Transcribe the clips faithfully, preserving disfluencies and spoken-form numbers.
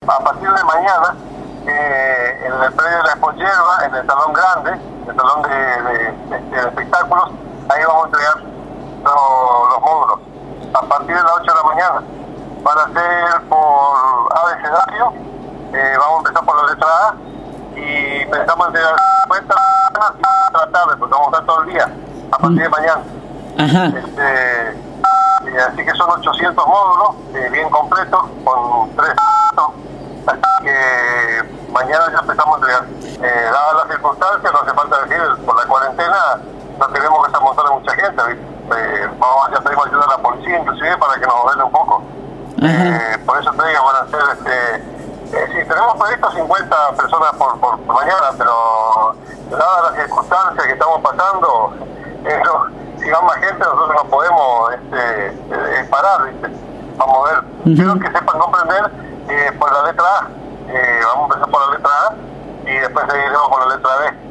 a partir de mañana, eh, en el predio de la Expo Yerba, en el salón grande, el salón de, de, de, de espectáculos, ahí vamos a entregar los, los módulos. A partir de las ocho de la mañana. Van a ser por abecedario, eh, vamos a empezar por la letra A y pensamos en entregar cincuenta y la tarde, porque vamos a estar todo el día, a partir de mañana. Ajá. Este, eh, así que son ochocientos módulos, eh, bien completos, con tres. Así que mañana ya empezamos a entregar. Eh, dadas las circunstancias, no hace falta decir, por la cuarentena no queremos que se amontone mucha gente, eh, vamos, ya pedimos ayuda a la policía inclusive para que nos ordene un poco. Eh, por eso te digo, van a ser, este, eh, sí, tenemos previsto cincuenta personas por, por, por mañana, pero dadas las circunstancias que estamos pasando, eh, no, si va más gente nosotros no podemos este, eh, parar, ¿viste? Vamos a ver, uh-huh. Quiero que sepan comprender eh, por la letra A, eh, vamos a empezar por la letra A y después seguiremos con la letra B.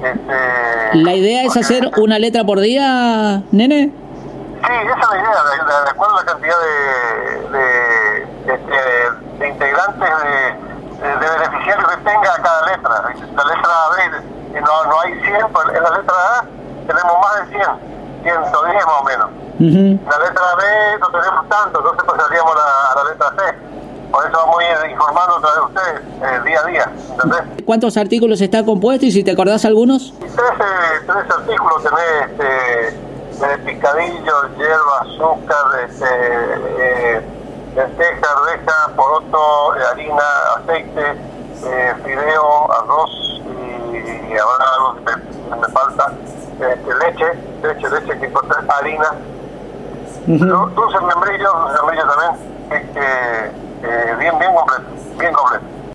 Este, ¿La idea es hacer una letra por día, nene? Sí, esa es la idea, de, de, de acuerdo a la cantidad de, de, de, de integrantes, de, de, de beneficiarios que tenga cada letra. La letra B, no, no hay cien, en la letra A tenemos más de cien, ciento diez más o menos. Uh-huh. La letra B no tenemos tanto, entonces pasaríamos a la, a la letra C. Por eso vamos a ir informando a través de ustedes eh, día a día, ¿entendés? ¿Cuántos artículos está compuesto y si te acordás algunos? Trece, trece artículos tenés, este, de picadillo, hierba, azúcar, este, eh, lenteja, arveja, poroto, eh, harina, aceite, eh, fideo, arroz y, y ahora algo que me, me falta, este, leche, leche, leche que importa, harina, uh-huh. Dulce membrillo, dulce membrillo también, este, eh, bien, bien completo, bien completo.